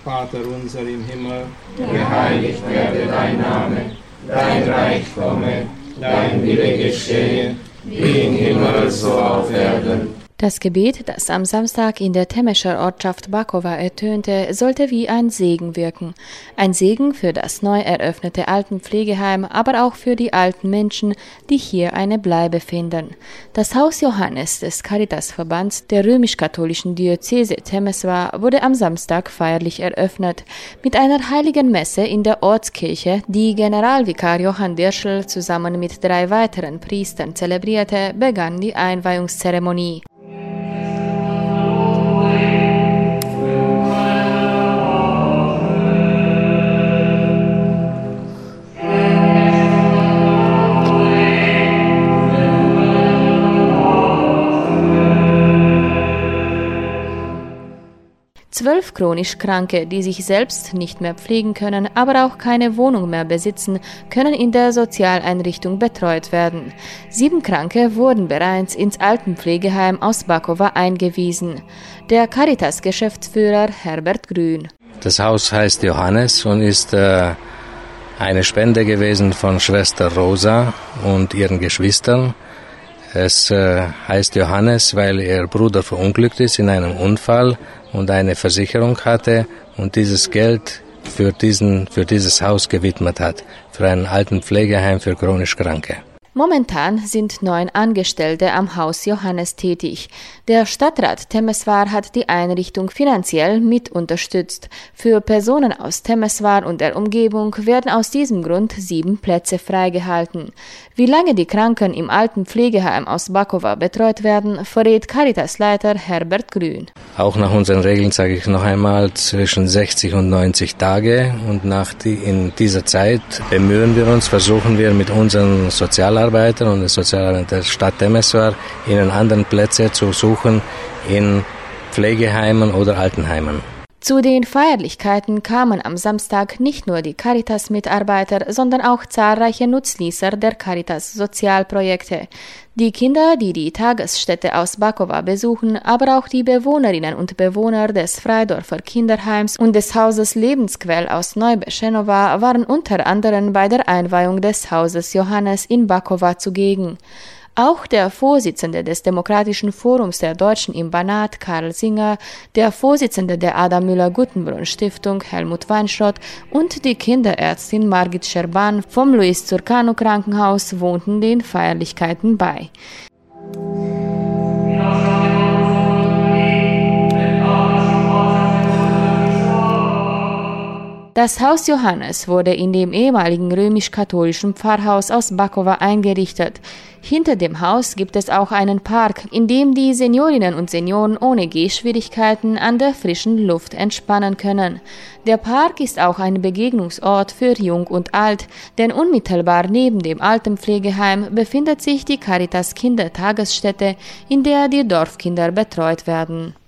Vater unser im Himmel, geheiligt werde dein Name, dein Reich komme, dein Wille geschehe, wie im Himmel so auf Erden. Das Gebet, das am Samstag in der Temescher Ortschaft Bakova ertönte, sollte wie ein Segen wirken. Ein Segen für das neu eröffnete Altenpflegeheim, aber auch für die alten Menschen, die hier eine Bleibe finden. Das Haus Johannes des Caritasverbands der römisch-katholischen Diözese Temeswar wurde am Samstag feierlich eröffnet. Mit einer heiligen Messe in der Ortskirche, die Generalvikar Johann Dirschl zusammen mit 3 weiteren Priestern zelebrierte, begann die Einweihungszeremonie. Zwölf chronisch Kranke, die sich selbst nicht mehr pflegen können, aber auch keine Wohnung mehr besitzen, können in der Sozialeinrichtung betreut werden. 7 Kranke wurden bereits ins Altenpflegeheim aus Bakova eingewiesen. Der Caritas-Geschäftsführer Herbert Grün. Das Haus heißt Johannes und ist eine Spende gewesen von Schwester Rosa und ihren Geschwistern. Es heißt Johannes, weil ihr Bruder verunglückt ist in einem Unfall und eine Versicherung hatte und dieses Geld für dieses Haus gewidmet hat, für ein Altenpflegeheim für chronisch Kranke. Momentan sind 9 Angestellte am Haus Johannes tätig. Der Stadtrat Temeswar hat die Einrichtung finanziell mit unterstützt. Für Personen aus Temeswar und der Umgebung werden aus diesem Grund 7 Plätze freigehalten. Wie lange die Kranken im Altenpflegeheim aus Bakova betreut werden, verrät Caritas-Leiter Herbert Grün. Auch nach unseren Regeln sage ich noch einmal zwischen 60 und 90 Tage und in dieser Zeit versuchen wir mit unseren Sozialarbeitern und den Sozialarbeitern der Stadt Temeswar ihnen anderen Plätze zu suchen in Pflegeheimen oder Altenheimen. Zu den Feierlichkeiten kamen am Samstag nicht nur die Caritas-Mitarbeiter, sondern auch zahlreiche Nutznießer der Caritas-Sozialprojekte. Die Kinder, die die Tagesstätte aus Bakova besuchen, aber auch die Bewohnerinnen und Bewohner des Freidorfer Kinderheims und des Hauses Lebensquell aus Neubeschenova waren unter anderem bei der Einweihung des Hauses Johannes in Bakova zugegen. Auch der Vorsitzende des Demokratischen Forums der Deutschen im Banat, Karl Singer, der Vorsitzende der Ada Müller-Guttenbrunn-Stiftung, Helmut Weinschrott, und die Kinderärztin Margit Scherban vom Louis Zurcano Krankenhaus wohnten den Feierlichkeiten bei. Das Haus Johannes wurde in dem ehemaligen römisch-katholischen Pfarrhaus aus Bakova eingerichtet. Hinter dem Haus gibt es auch einen Park, in dem die Seniorinnen und Senioren ohne Gehschwierigkeiten an der frischen Luft entspannen können. Der Park ist auch ein Begegnungsort für Jung und Alt, denn unmittelbar neben dem Altenpflegeheim befindet sich die Caritas Kindertagesstätte, in der die Dorfkinder betreut werden.